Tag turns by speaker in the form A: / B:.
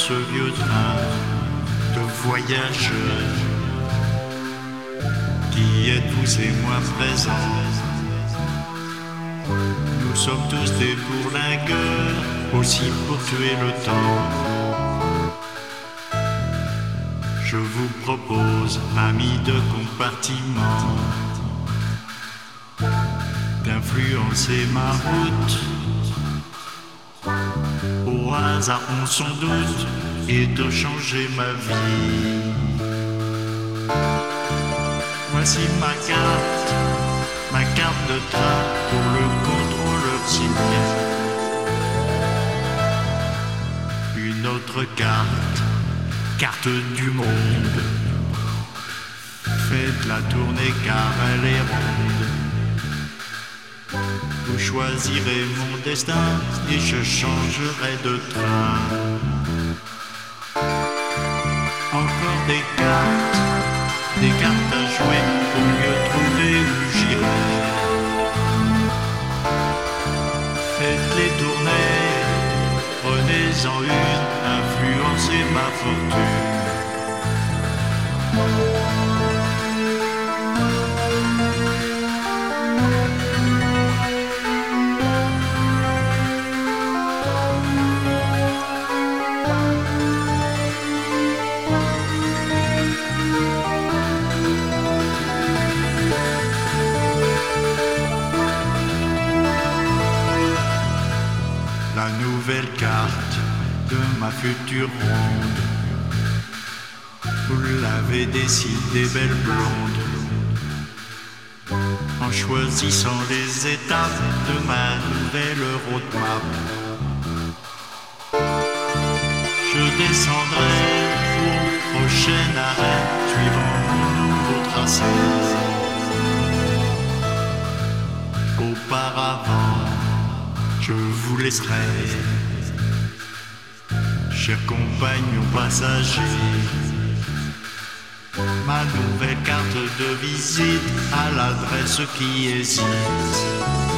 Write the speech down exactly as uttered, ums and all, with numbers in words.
A: ce vieux train de voyageurs qui êtes vous et moi présents. Nous sommes tous des bourlingueurs, aussi pour tuer le temps. Je vous propose, amis de compartiment, d'influencer ma route, au hasard on s'en doute, et de changer ma vie. Voici ma carte, ma carte de train pour le contrôleur simien. Une autre carte, carte du monde. Faites la tournée car elle est ronde. Vous choisirez mon destin et je changerai de train. Encore des cartes, des cartes à jouer pour mieux trouver où j'irai. Faites-les tourner, prenez-en une, influencez ma fortune. La nouvelle carte de ma future ronde, vous l'avez décidé, belle blonde, en choisissant les étapes de ma nouvelle roadmap. Je descendrai au prochain arrêt, suivant mon nouveau tracé. Auparavant, je vous laisserai, chers compagnons passagers, ma nouvelle carte de visite à l'adresse qui hésite.